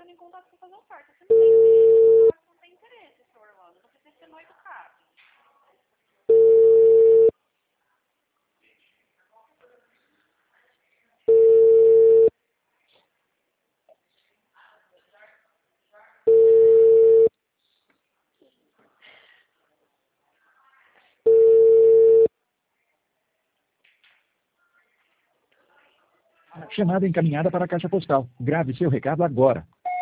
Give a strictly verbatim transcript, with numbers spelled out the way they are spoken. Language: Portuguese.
entrando em contato para fazer oferta. Você não tem interesse, não tem interesse, senhor Orlando. Você precisa ser não educado. Chamada encaminhada para a caixa postal. Grave seu recado agora.